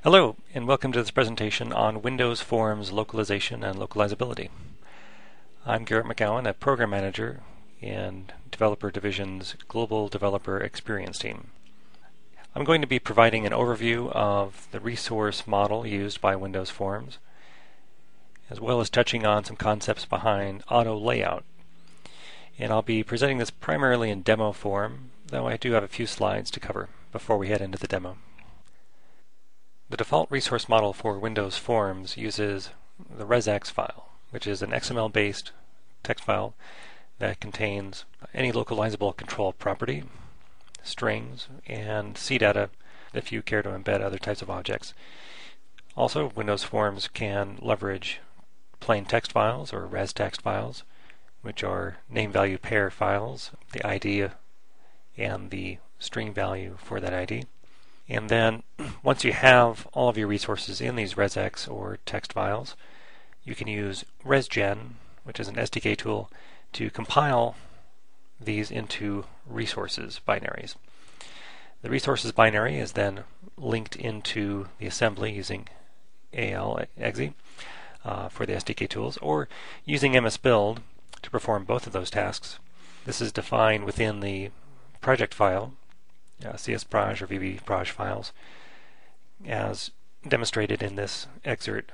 Hello, and welcome to this presentation on Windows Forms localization and localizability. I'm Garrett McGowan, a program manager in Developer Division's Global Developer Experience team. I'm going to be providing an overview of the resource model used by Windows Forms, as well as touching on some concepts behind auto layout. And I'll be presenting this primarily in demo form, though I do have a few slides to cover before we head into the demo. The default resource model for Windows Forms uses the resx file, which is an XML-based text file that contains any localizable control property, strings, and CData if you care to embed other types of objects. Also, Windows Forms can leverage plain text files or res text files, which are name-value pair files, the ID and the string value for that ID. And then once you have all of your resources in these resx or text files, you can use resgen, which is an SDK tool, to compile these into resources binaries. The resources binary is then linked into the assembly using AL-exe for the SDK tools, or using MSBuild to perform both of those tasks. This is defined within the project file, CSproj or VBproj files, as demonstrated in this excerpt.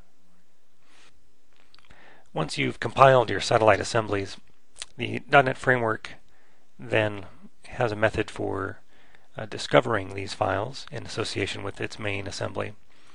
Once you've compiled your satellite assemblies, the .NET Framework then has a method for discovering these files in association with its main assembly.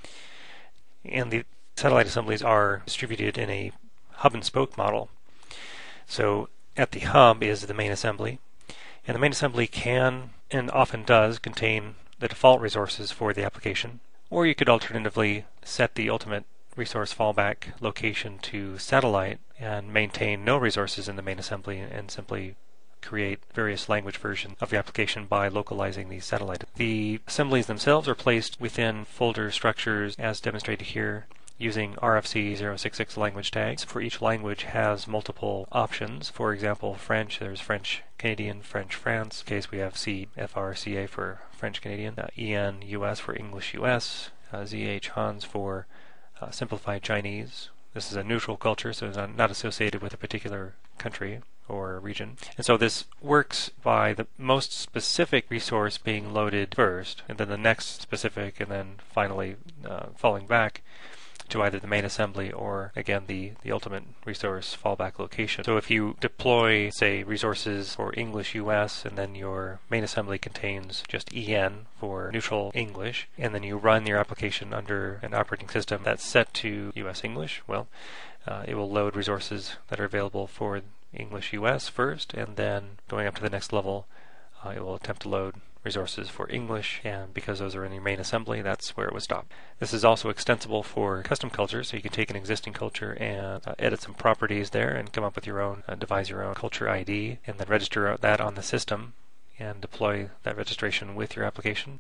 And the satellite assemblies are distributed in a hub and spoke model. So at the hub is the main assembly, and the main assembly can and often does contain the default resources for the application, or you could alternatively set the ultimate resource fallback location to satellite and maintain no resources in the main assembly and simply create various language versions of the application by localizing the satellite. The assemblies themselves are placed within folder structures as demonstrated here, using RFC 066 language tags. For each language has multiple options. For example, French, there's French Canadian, French France. In case we have CFRCA for French Canadian, EN US for English US, ZH Hans for simplified Chinese. This is a neutral culture, so it's not associated with a particular country or region. And so this works by the most specific resource being loaded first, and then the next specific, and then finally falling back to either the main assembly or, again, the ultimate resource fallback location. So if you deploy, say, resources for English US, and then your main assembly contains just EN for neutral English, and then you run your application under an operating system that's set to US English, well, it will load resources that are available for English US first, and then going up to the next level, it will attempt to load resources for English, and because those are in your main assembly, that's where it would stop. This is also extensible for custom cultures, so you can take an existing culture and edit some properties there and come up with your own, devise your own culture ID, and then register that on the system and deploy that registration with your application.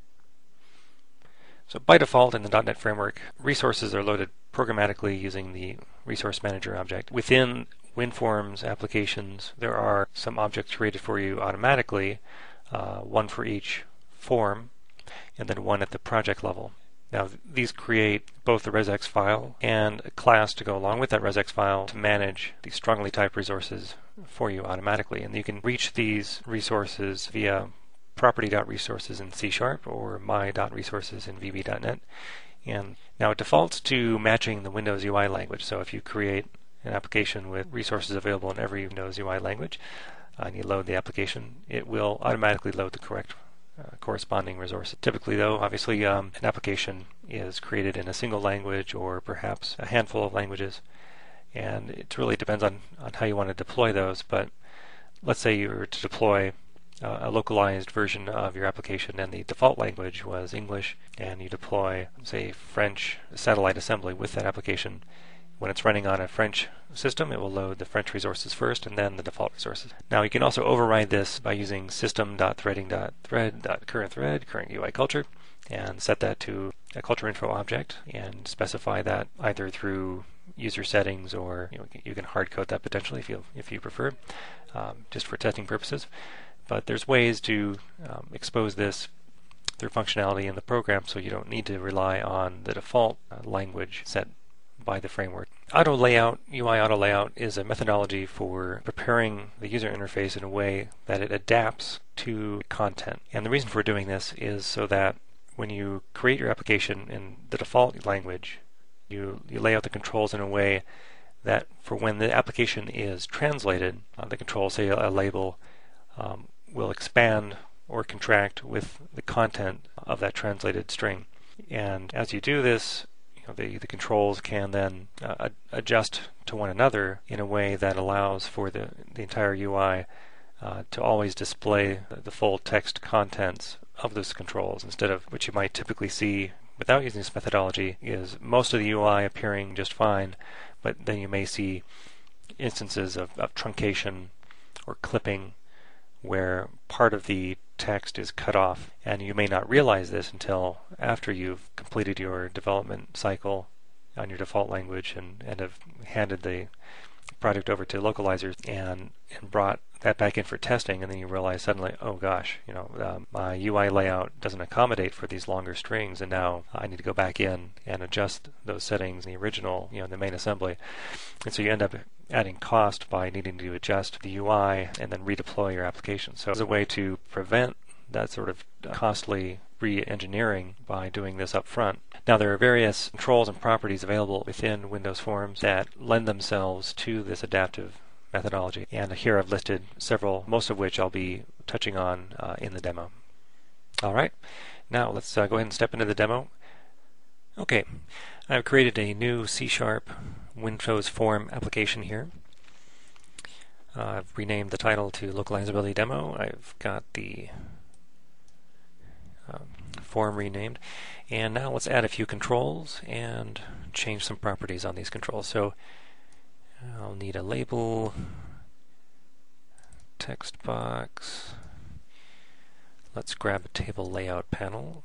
So by default in the .NET Framework, resources are loaded programmatically using the Resource Manager object. Within WinForms applications, there are some objects created for you automatically, one for each form, and then one at the project level. Now these create both the resx file and a class to go along with that resx file to manage the strongly typed resources for you automatically. And you can reach these resources via property.resources in C# or my.resources in VB.NET. And now it defaults to matching the Windows UI language. So if you create an application with resources available in every Windows UI language, and you load the application, it will automatically load the correct corresponding resources. Typically, though, obviously, an application is created in a single language or perhaps a handful of languages, and it really depends on how you want to deploy those. But let's say you were to deploy a localized version of your application and the default language was English, and you deploy, say, French satellite assembly with that application. When it's running on a French system, it will load the French resources first and then the default resources. Now you can also override this by using system.threading.thread.current current UI culture, and set that to a culture info object and specify that either through user settings, or you can hard code that potentially if you prefer, just for testing purposes. But there's ways to expose this through functionality in the program, so you don't need to rely on the default language set by the framework. Auto layout, UI auto layout, is a methodology for preparing the user interface in a way that it adapts to content. And the reason for doing this is so that when you create your application in the default language, you lay out the controls in a way that for when the application is translated, the controls, say a label, will expand or contract with the content of that translated string. And as you do this, the controls can then adjust to one another in a way that allows for the entire UI to always display the full text contents of those controls, instead of what you might typically see without using this methodology is most of the UI appearing just fine, but then you may see instances of truncation or clipping where part of the text is cut off, and you may not realize this until after you've completed your development cycle on your default language and have handed the project over to localizers and brought that back in for testing, and then you realize suddenly, oh gosh, my UI layout doesn't accommodate for these longer strings, and now I need to go back in and adjust those settings in the original, the main assembly. And so you end up adding cost by needing to adjust the UI and then redeploy your application. So as a way to prevent that sort of costly re-engineering by doing this up front. Now there are various controls and properties available within Windows Forms that lend themselves to this adaptive methodology, and here I've listed several, most of which I'll be touching on in the demo. Alright, now let's go ahead and step into the demo. Okay, I've created a new C# Windows Form application here. I've renamed the title to Localizability Demo. I've got the form renamed, and now let's add a few controls and change some properties on these controls. So I'll need a label, text box. Let's grab a table layout panel.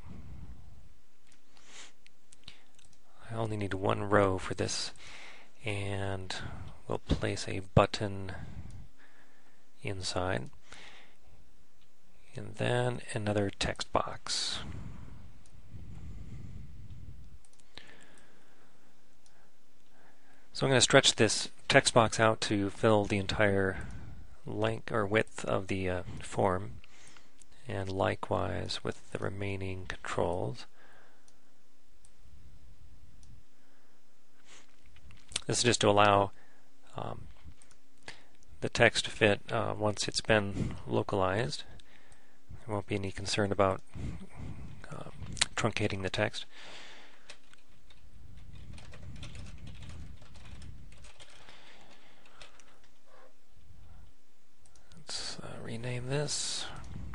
I only need one row for this, and we'll place a button inside, and then another text box. So I'm going to stretch this text box out to fill the entire length or width of the form, and likewise with the remaining controls. This is just to allow the text to fit once it's been localized. There won't be any concern about truncating the text. Let's rename this.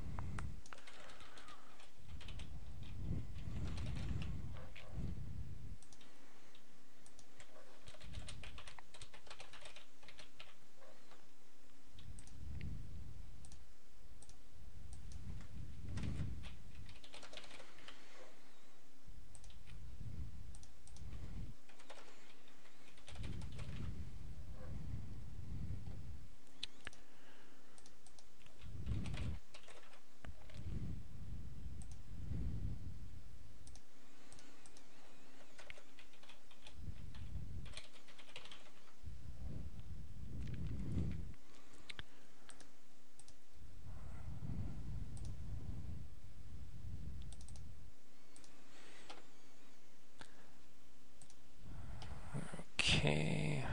Okay,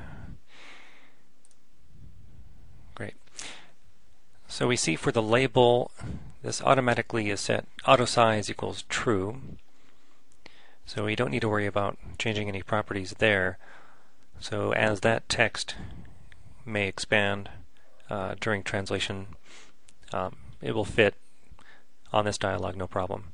great. So we see for the label, this automatically is set auto size equals true. So we don't need to worry about changing any properties there. So as that text may expand during translation, it will fit on this dialog, no problem.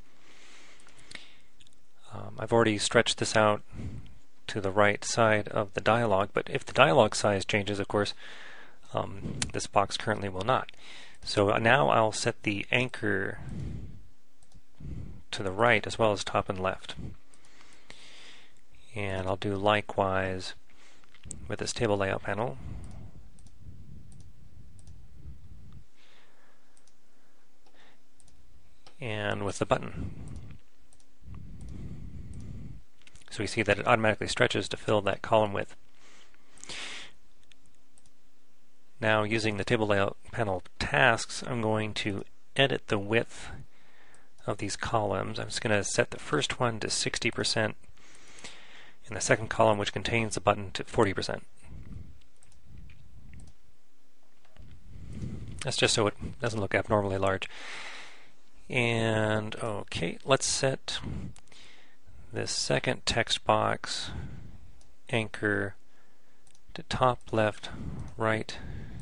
I've already stretched this out to the right side of the dialog, but if the dialog size changes, of course, this box currently will not. So now I'll set the anchor to the right as well as top and left. And I'll do likewise with this table layout panel. And with the button. So we see that it automatically stretches to fill that column width. Now, using the table layout panel tasks, I'm going to edit the width of these columns. I'm just going to set the first one to 60% and the second column, which contains the button, to 40%. That's just so it doesn't look abnormally large. And okay, let's set this second text box anchor to top, left, right,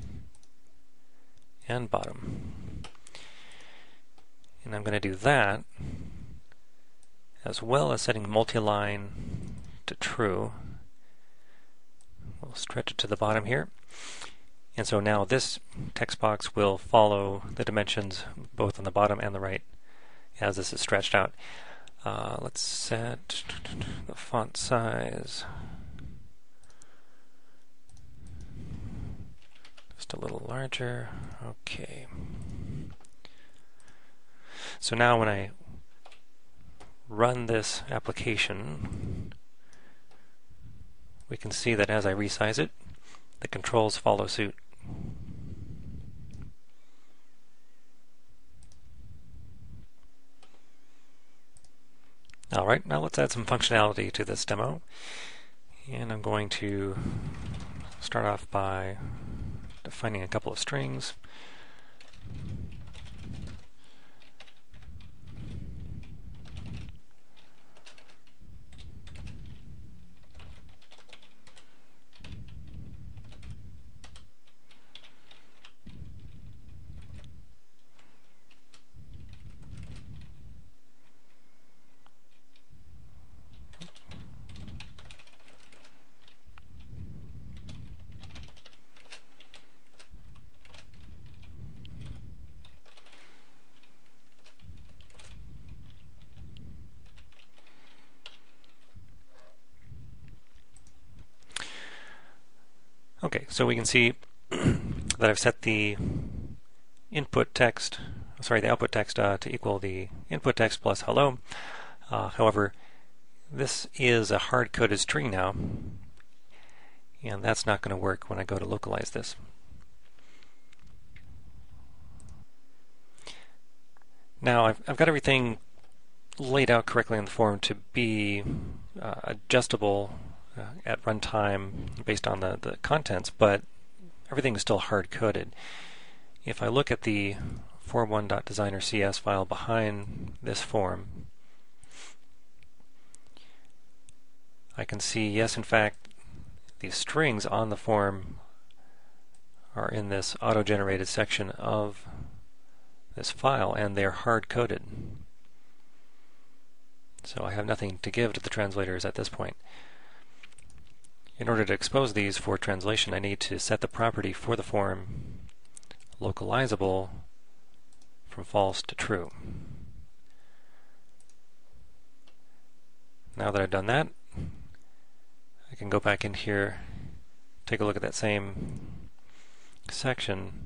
and bottom. And I'm going to do that as well as setting multi-line to true. We'll stretch it to the bottom here. And so now this text box will follow the dimensions both on the bottom and the right as this is stretched out. Let's set the font size just a little larger. Okay. So now when I run this application, we can see that as I resize it, the controls follow suit. Alright, now let's add some functionality to this demo. And I'm going to start off by defining a couple of strings. Okay, so we can see that I've set the output text to equal the input text plus hello. However, this is a hard-coded string now, and that's not going to work when I go to localize this. Now I've got everything laid out correctly in the form to be adjustable at runtime based on the contents, but everything is still hard-coded. If I look at the form1.designer.cs file behind this form, I can see, yes, in fact, these strings on the form are in this auto-generated section of this file, and they're hard-coded. So I have nothing to give to the translators at this point. In order to expose these for translation, I need to set the property for the form localizable from false to true. Now that I've done that, I can go back in here, take a look at that same section,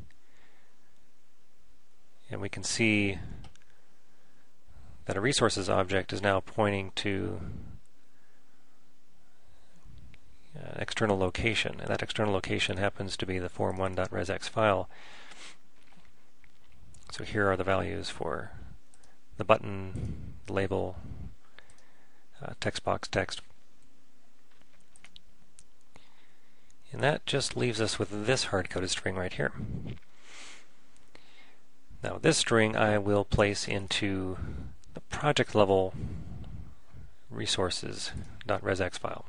and we can see that a resources object is now pointing to an external location, and that external location happens to be the form1.resx file. So here are the values for the button, the label, text box text. And that just leaves us with this hard-coded string right here. Now this string I will place into the project level resources.resx file.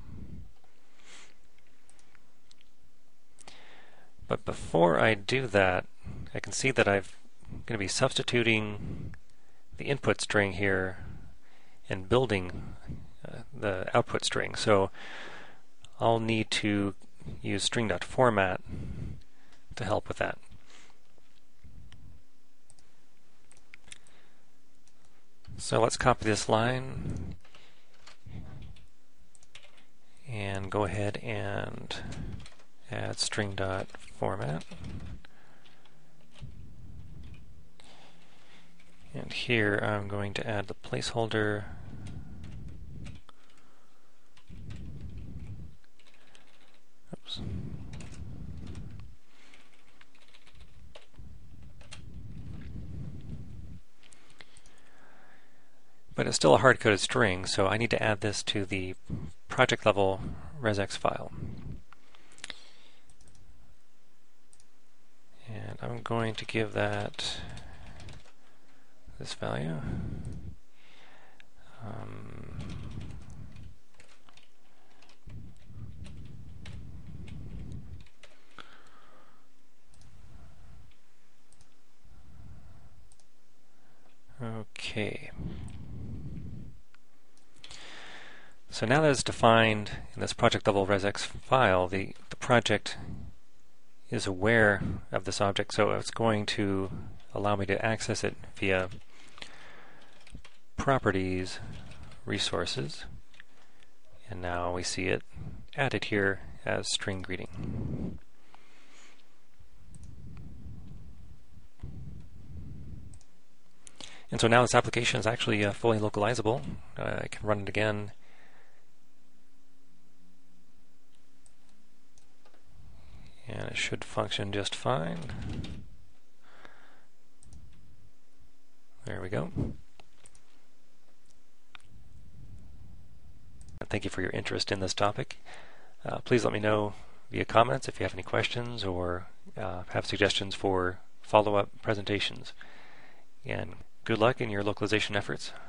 But before I do that, I can see that I'm going to be substituting the input string here and building the output string. So I'll need to use string.format to help with that. So let's copy this line and go ahead and add string.format. And here I'm going to add the placeholder values. But it's still a hard-coded string, so I need to add this to the project level resx file. And I'm going to give that this value. Okay. So now that it's defined in this project level resx file, the project is aware of this object, so it's going to allow me to access it via properties, resources, and now we see it added here as string greeting. And so now this application is actually fully localizable. I can run it again. And it should function just fine. There we go. Thank you for your interest in this topic. Please let me know via comments if you have any questions or have suggestions for follow-up presentations. And good luck in your localization efforts.